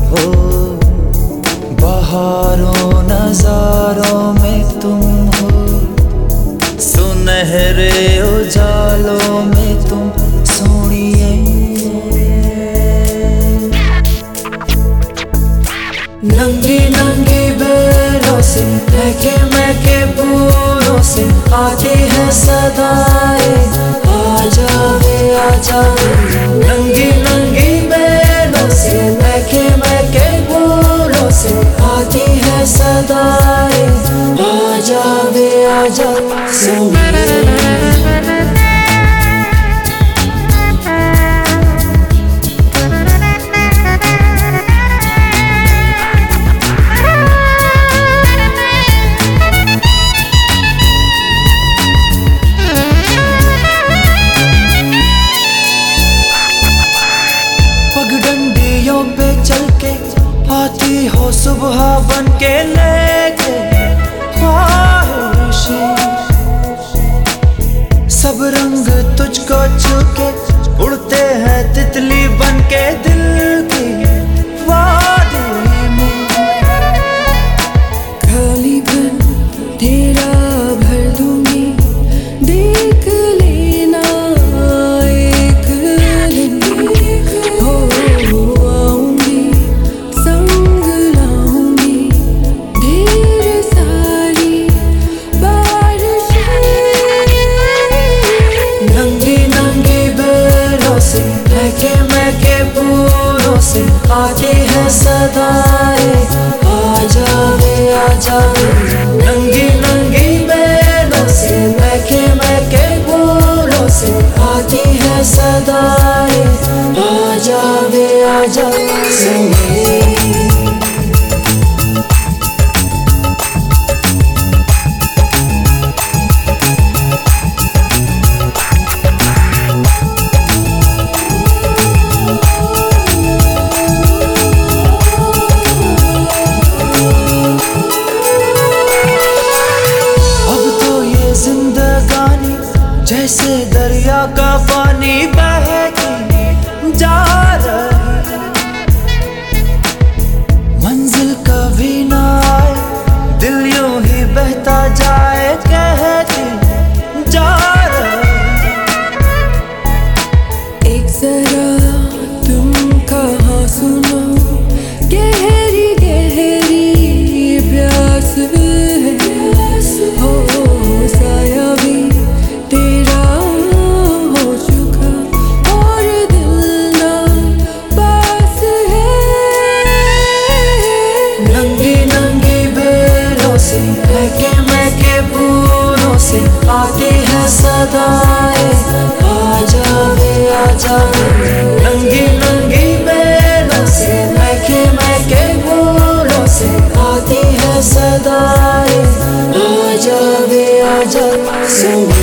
हो, बहारों नजारों में तुम हो, सुनहरे उजालों में तुम सोनिए। नंगी नंगी बेलों से महके महके फूलों से आती है सदाएं, आ जावे आ जावे। नंगी नंगी बेलों से महके महके फूलों से आती है सदाएं, आ जावे आ जावे। पगडंडियों पे चल के आती हो सुबह बन के लेके ख्वाहिशें, सब रंग तुझको छूके उड़ते हैं तितली बन के दिल की वादी में। खाली बन तेरा भर दूंगी, देख लेना एक दिन हो आऊंगी, संग लाऊंगी ढेर सारी बारिशें। नंगी नंगी बेलों से महके महके फूलों से आती है सदाएं, आ जावे आ जावे। नंगी नंगी बेलों से महके महके फूलों से आती है सदाएं, आ जावे आ जावे। जिंदगानी जैसे दरिया का पानी बहती जा रही, मंजिल कभी ना आए दिल यूं ही बहता जाए, कहती जा रही। एक जरा तुम कहाँ सुनो, गहरी गहरी प्यास है, हो साया भी तेरा हो चुका और दिल ना पास है। नंगी नंगी बेलों से महके महके फूलों से आती है सदाएं, आ जावे आ जावे। नंगी नंगी बेलों से महके महके फूलों से आती है सदाएं, आ जावे आ जावे।